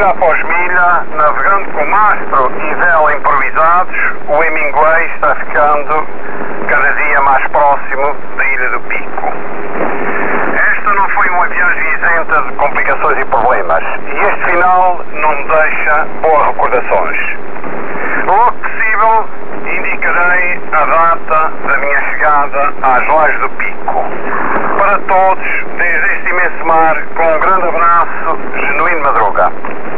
milha após milha, navegando com mastro e vela improvisados, o Hemingway está ficando cada dia mais próximo da Ilha do Pico. Esta não foi uma viagem isenta de complicações e problemas, e este final não me deixa boas recordações. Logo possível, indicarei a data da minha chegada às Lajes do Pico. Para todos, desde este imenso mar, com um grande abraço, Genuíno Madruga.